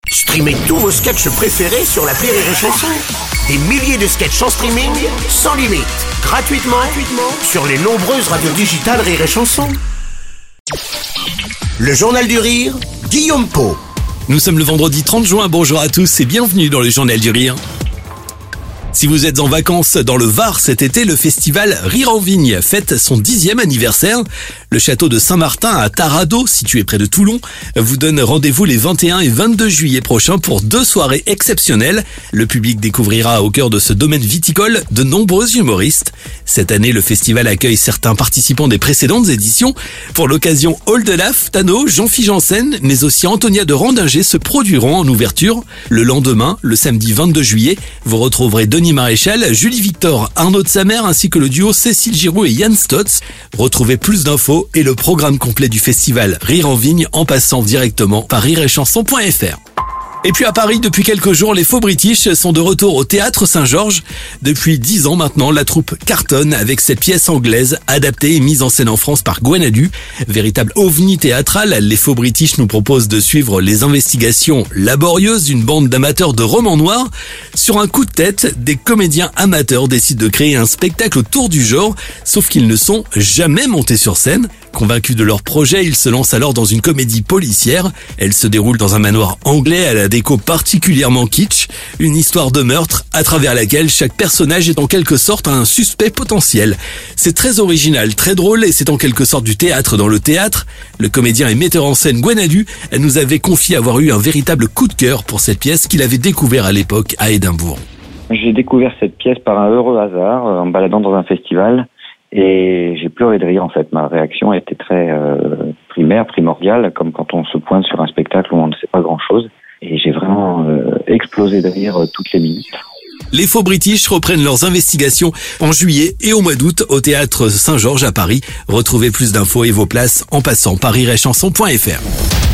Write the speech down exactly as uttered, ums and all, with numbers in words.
Streamez tous vos sketchs préférés sur l'appli Rire et Chanson. Des milliers de sketchs en streaming, sans limite, gratuitement, gratuitement sur les nombreuses radios digitales Rire et Chanson. Le Journal du Rire, Guillaume Pau. Nous sommes le vendredi trente juin, bonjour à tous et bienvenue dans le Journal du Rire. Si vous êtes en vacances dans le Var cet été, le festival Rire en Vigne fête son dixième anniversaire. Le château de Saint-Martin à Tarado, situé près de Toulon, vous donne rendez-vous les vingt et un et vingt-deux juillet prochains pour deux soirées exceptionnelles. Le public découvrira au cœur de ce domaine viticole de nombreux humoristes. Cette année, le festival accueille certains participants des précédentes éditions. Pour l'occasion, Oldelaf, Tano, Jean-Philippe Janssen, mais aussi Antonia de Randinger se produiront en ouverture. Le lendemain, le samedi vingt-deux juillet, vous retrouverez Denis Maréchal, Julie Victor, Arnaud de Samer ainsi que le duo Cécile Giroux et Yann Stotz. Retrouvez plus d'infos et le programme complet du festival Rire en Vigne en passant directement par rire et chanson point f r. Et puis à Paris, depuis quelques jours, les Faux British sont de retour au Théâtre Saint-Georges. Depuis dix ans maintenant, la troupe cartonne avec cette pièce anglaise adaptée et mise en scène en France par Gwenadu. Véritable ovni théâtral, les Faux British nous proposent de suivre les investigations laborieuses d'une bande d'amateurs de romans noirs. Sur un coup de tête, des comédiens amateurs décident de créer un spectacle autour du genre, sauf qu'ils ne sont jamais montés sur scène. Convaincus de leur projet, ils se lancent alors dans une comédie policière. Elle se déroule dans un manoir anglais à la déco particulièrement kitsch, une histoire de meurtre à travers laquelle chaque personnage est en quelque sorte un suspect potentiel. C'est très original, très drôle et c'est en quelque sorte du théâtre dans le théâtre. Le comédien et metteur en scène Gwenadu nous avait confié avoir eu un véritable coup de cœur pour cette pièce qu'il avait découvert à l'époque à Édimbourg. J'ai découvert cette pièce par un heureux hasard en me baladant dans un festival. Et j'ai pleuré de rire en fait. Ma réaction était très euh, primaire, primordiale, comme quand on se pointe sur un spectacle où on ne sait pas grand-chose. Et j'ai vraiment euh, explosé de rire euh, toutes les minutes. Les Faux British reprennent leurs investigations en juillet et au mois d'août au Théâtre Saint-Georges à Paris. Retrouvez plus d'infos et vos places en passant par rire et chanson point f r.